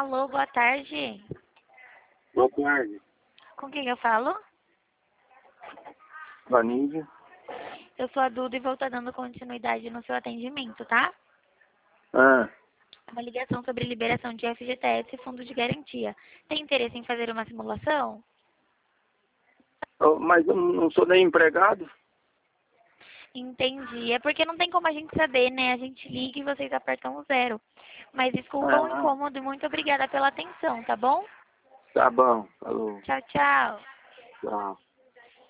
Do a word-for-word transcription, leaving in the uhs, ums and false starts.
Alô, boa tarde. Boa tarde. Com quem eu falo? Vanídia. Eu sou a Duda e vou estar dando continuidade no seu atendimento, tá? Ah, É uma ligação sobre liberação de F G T S e fundo de garantia. Tem interesse em fazer uma simulação? oh, mas eu não sou nem empregado? Entendi. É porque não tem como a gente saber, né? A gente liga e vocês apertam o zero. Mas desculpa o Ah, incômodo e muito obrigada pela atenção, tá bom? tá bom. Falou. Tchau, tchau. Tchau.